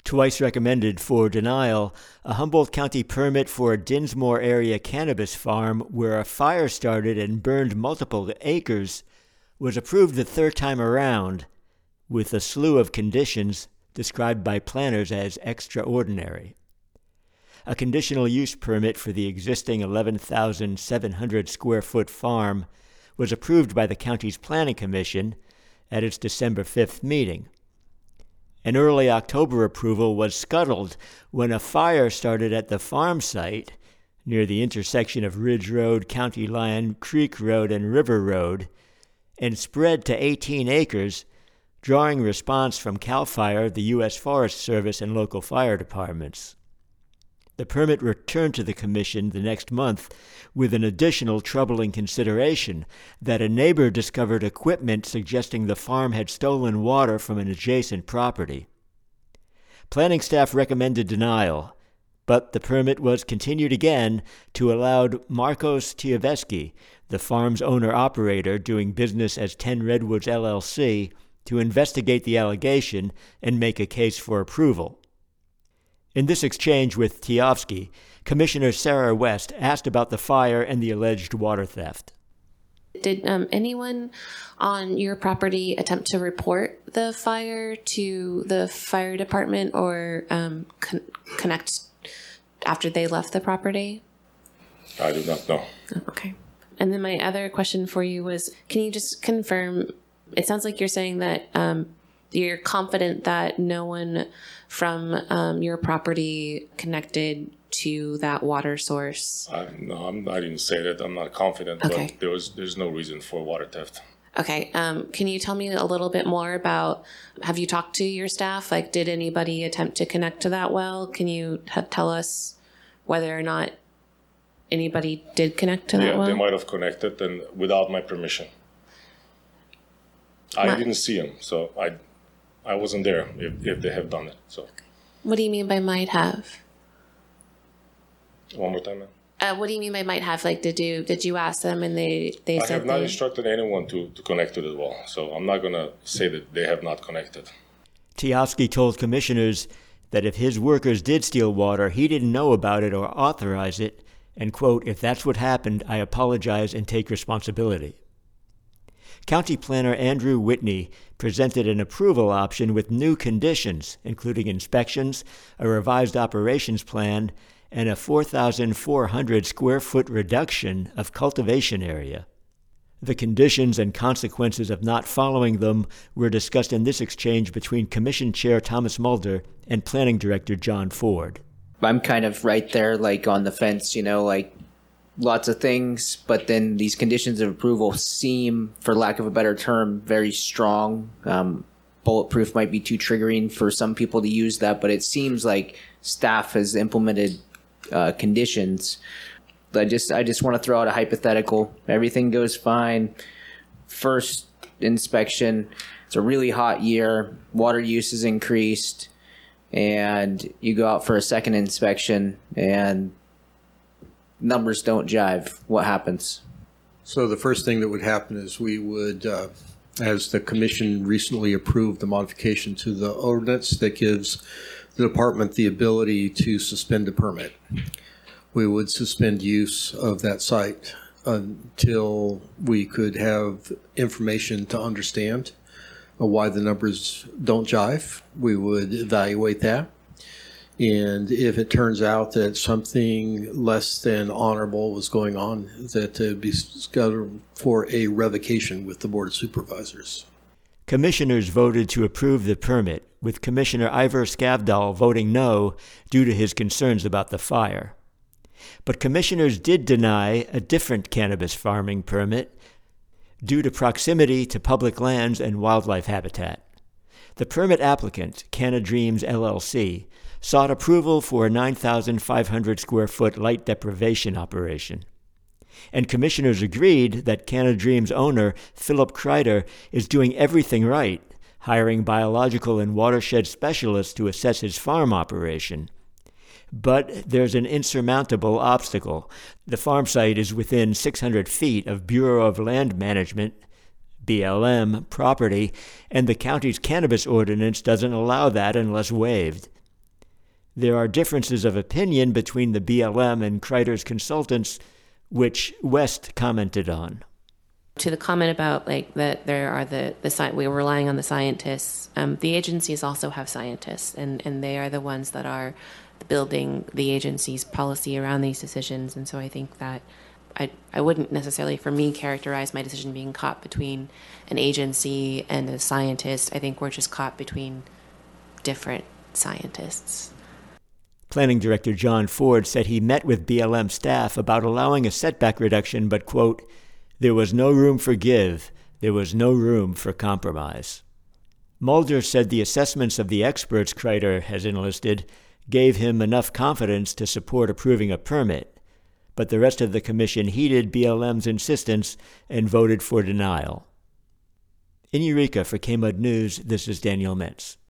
Twice recommended for denial, a Humboldt County permit for a Dinsmore area cannabis farm where a fire started and burned multiple acres was approved the third time around, with a slew of conditions described by planners as extraordinary. A conditional use permit for the existing 11,700 square foot farm was approved by the county's Planning Commission at its December 5th meeting. An early October approval was scuttled when a fire started at the farm site near the intersection of Ridge Road, County Line, Creek Road, and River Road, and spread to 18 acres, drawing response from CAL FIRE, the U.S. Forest Service, and local fire departments. The permit returned to the Commission the next month with an additional troubling consideration that a neighbor discovered equipment suggesting the farm had stolen water from an adjacent property. Planning staff recommended denial, but the permit was continued again to allow Marcos Tiaveski, the farm's owner-operator doing business as 10 Redwoods LLC, to investigate the allegation and make a case for approval. In this exchange with Tiavsky, Commissioner Sarah West asked about the fire and the alleged water theft. Did anyone on your property attempt to report the fire to the fire department or connect after they left the property? I do not know. Okay. And then my other question for you was, can you just confirm, it sounds like you're saying that you're confident that no one from your property connected to that water source? No, I didn't say that. I'm not confident, okay. But there's no reason for water theft. Okay. Can you tell me a little bit more about, have you talked to your staff? Like, did anybody attempt to connect to that well? Can you tell us whether or not anybody did connect to that well? Yeah, they might have connected and without my permission. I didn't see them, so I wasn't there if they have done it. So. Okay. What do you mean by might have? One more time, ma'am. What do you mean by might have? Like, did you ask them and they said I have not instructed anyone to connect to the well, so I'm not going to say that they have not connected. Tiavsky told commissioners that if his workers did steal water, he didn't know about it or authorize it, and, quote, "If that's what happened, I apologize and take responsibility." County Planner Andrew Whitney presented an approval option with new conditions, including inspections, a revised operations plan, and a 4,400 square foot reduction of cultivation area. The conditions and consequences of not following them were discussed in this exchange between Commission Chair Thomas Mulder and Planning Director John Ford. I'm kind of right there, like on the fence, like lots of things, but then these conditions of approval seem, for lack of a better term, very strong. Bulletproof might be too triggering for some people to use that, but it seems like staff has implemented conditions. I just want to throw out a hypothetical. Everything goes fine. First inspection, it's a really hot year, water use is increased, and you go out for a second inspection and numbers don't jive. What happens? So the first thing that would happen is we would, as the commission recently approved the modification to the ordinance that gives the department the ability to suspend a permit, we would suspend use of that site until we could have information to understand why the numbers don't jive. We would evaluate that. And if it turns out that something less than honorable was going on, that would be scheduled for a revocation with the Board of Supervisors. Commissioners voted to approve the permit, with Commissioner Ivor Skavdal voting no due to his concerns about the fire. But commissioners did deny a different cannabis farming permit due to proximity to public lands and wildlife habitat. The permit applicant, Canna Dreams LLC, sought approval for a 9,500 square foot light deprivation operation. And commissioners agreed that Canna Dreams owner, Philip Kreider, is doing everything right, hiring biological and watershed specialists to assess his farm operation. But there's an insurmountable obstacle. The farm site is within 600 feet of Bureau of Land Management, BLM, property, and the county's cannabis ordinance doesn't allow that unless waived. There are differences of opinion between the BLM and Kreider's consultants, which West commented on. To the comment about like that there are we were relying on the scientists, the agencies also have scientists, and they are the ones that are building the agency's policy around these decisions. And so I think that I wouldn't necessarily, for me, characterize my decision being caught between an agency and a scientist. I think we're just caught between different scientists. Planning Director John Ford said he met with BLM staff about allowing a setback reduction, but, quote, there was no room for give. There was no room for compromise. Mulder said the assessments of the experts Kreider has enlisted gave him enough confidence to support approving a permit, but the rest of the commission heeded BLM's insistence and voted for denial. In Eureka for KMUD News, this is Daniel Metz.